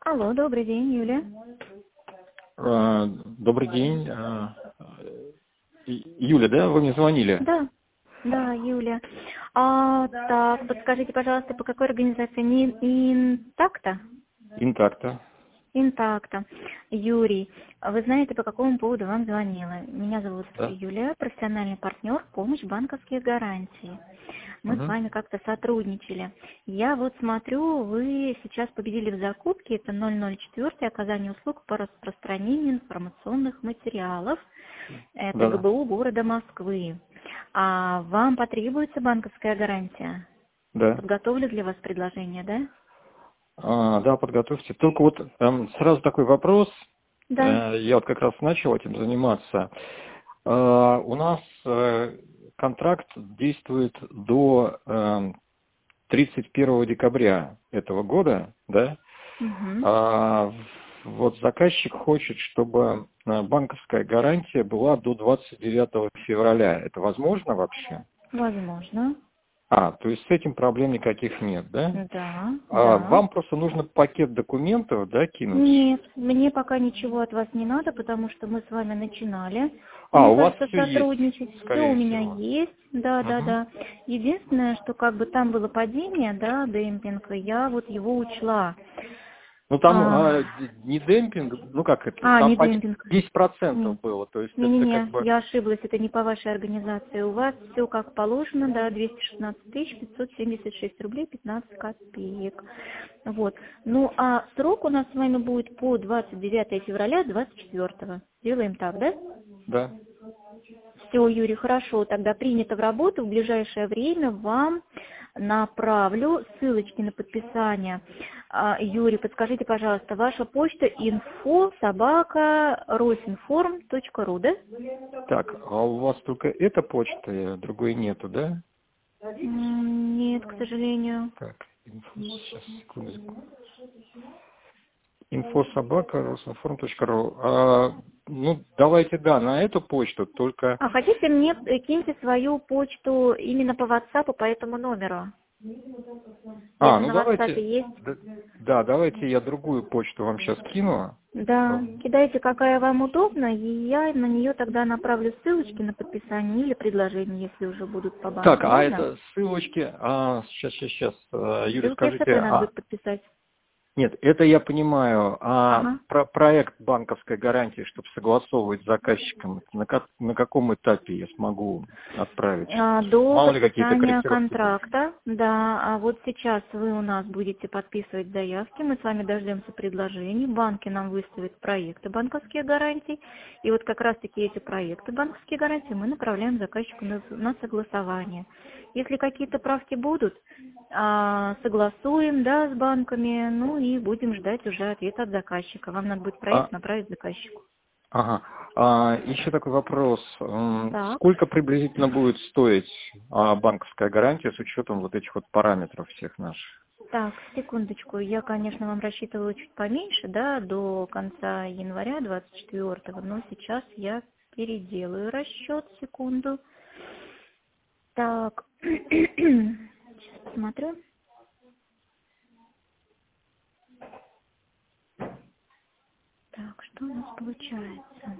Алло, добрый день, Юля. Добрый день. Юля, да, вы мне звонили? Да, да, Юля. Так, подскажите, пожалуйста, по какой организации? Интакта? Интакта. Интакта. Юрий, вы знаете, по какому поводу вам звонила? Меня зовут Да. Юлия, профессиональный партнер, помощь банковских гарантий. Мы с Угу. вами как-то сотрудничали. Я вот смотрю, вы сейчас победили в закупке, это 004, оказание услуг по распространению информационных материалов. Это Да. ГБУ города Москвы. А вам потребуется банковская гарантия? Да. Подготовлю для вас предложение, да? Да, подготовьте. Только вот сразу такой вопрос. Да. Я вот как раз начал этим заниматься. У нас контракт действует до 31 декабря этого года, да? Угу. Вот заказчик хочет, чтобы банковская гарантия была до 29 февраля. Это возможно вообще? Возможно. То есть с этим проблем никаких нет, да? Да, да. Вам просто нужно пакет документов, да, кинуть? Нет, мне пока ничего от вас не надо, потому что мы с вами начинали, мне У вас кажется, все есть, сотрудничать. Все у скорее меня всего. есть, да, да, Мгм. да. Единственное, что как бы там было падение, да, демпинг, и я вот его учла. Ну там не демпинг, как это, там Не падение демпинг. 10% было, то есть это как Не-не-не, бы... я ошиблась, это не по вашей организации. У вас все как положено, да, 216 576 рублей 15 копеек. Вот. Ну, а срок у нас с вами будет по 29 февраля 24. Делаем так, да? Да. Все, Юрий, хорошо, тогда принято в работу. В ближайшее время вам направлю ссылочки на подписание. Юрий, подскажите, пожалуйста, ваша почта info@rosinform.ru, да? Так, у вас только эта почта, другой нету, да? Нет, к сожалению. Так, сейчас, секундочку. info@rosinform.ru. Давайте, да, на эту почту, только... Хотите, мне киньте свою почту именно по WhatsApp, по этому номеру? Это на WhatsApp Давайте, есть? да, давайте я другую почту вам сейчас кину. Да, кидайте, какая вам удобна, и я на нее тогда направлю ссылочки на подписание или предложения, если уже будут по Так, банку. Ладно? это ссылочки, сейчас, Юрия, Ссылки скажите, СТП надо будет подписать. нет, это я понимаю, Ага. про проект банковской гарантии, чтобы согласовывать с заказчиком, на каком этапе я смогу отправить? До Мало ли какие-то подписания корректировки будут. контракта, да, а вот сейчас вы у нас будете подписывать заявки, мы с вами дождемся предложений, банки нам выставят проекты банковских гарантий, и вот как раз-таки эти проекты банковских гарантий мы направляем заказчику на согласование. Если какие-то правки будут, согласуем, да, с банками, ну и будем ждать уже ответа от заказчика. Вам надо будет А, проект направить заказчику. ага. Еще такой вопрос. Так. Сколько приблизительно будет стоить банковская гарантия с учетом вот этих вот параметров всех наших? Так, секундочку. Я, конечно, вам рассчитывала чуть поменьше, да, до конца января 24-го, но сейчас я переделаю расчет, секунду. Так, сейчас посмотрю. Так, что у нас получается?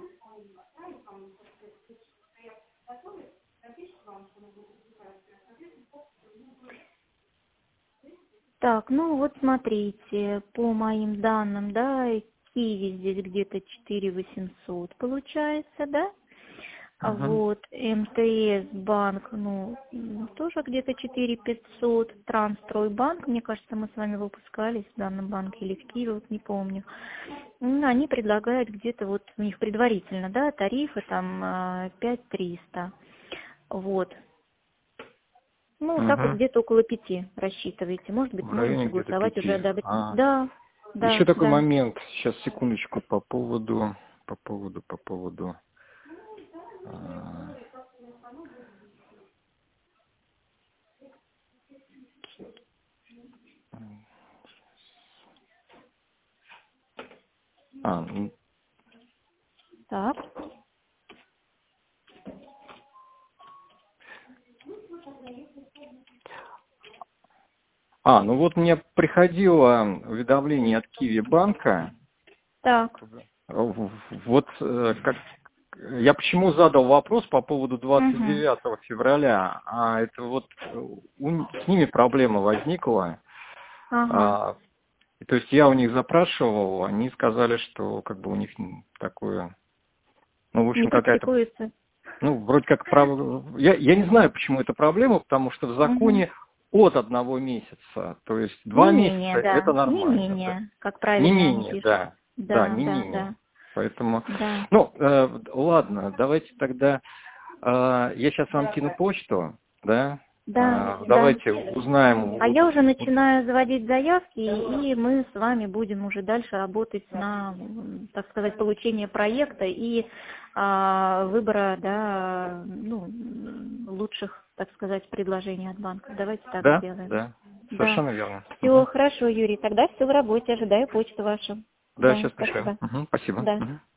Так, ну вот смотрите, по моим данным, да, Киви здесь где-то 4800 получается, да? Мгм. Вот, МТС банк, тоже где-то 4500, Трансстройбанк, мне кажется, мы с вами выпускались в данном банке или в Киеве, вот не помню. Они предлагают где-то вот у них предварительно, да, тарифы там 5300. Вот. Так вот Мгм. где-то около 5 рассчитывайте. Может быть, В сможем районе где-то согласовать, уже 5. одобрить. Да, Еще да, такой да. момент, сейчас секундочку по поводу. а, ну, Так. Ну вот мне приходило уведомление от Киви банка. Так. Вот как я почему задал вопрос по поводу 29 февраля, это вот с ними проблема возникла. Ага. То есть я у них запрашивал, они сказали, что как бы у них такое, в общем, Не какая-то, практикуется. вроде как я не знаю, почему это проблема, потому что в законе от 1 месяца, то есть 2 Не месяца менее, это да. Не нормально, да. менее, как Не правильно они менее, пишут. да, Да, не да, менее. да. Поэтому, Да. ладно, давайте тогда, я сейчас вам кину почту, да, Да, да. давайте узнаем. А я уже начинаю заводить заявки, и мы с вами будем уже дальше работать на, так сказать, получение проекта и выбора, да, лучших, так сказать, предложений от банка. Давайте так Да, сделаем. да, Да. совершенно верно. Все, хорошо, Юрий. Тогда все в работе. Ожидаю почту вашу. Да, Да, сейчас пришлю. спасибо. Спасибо. Да.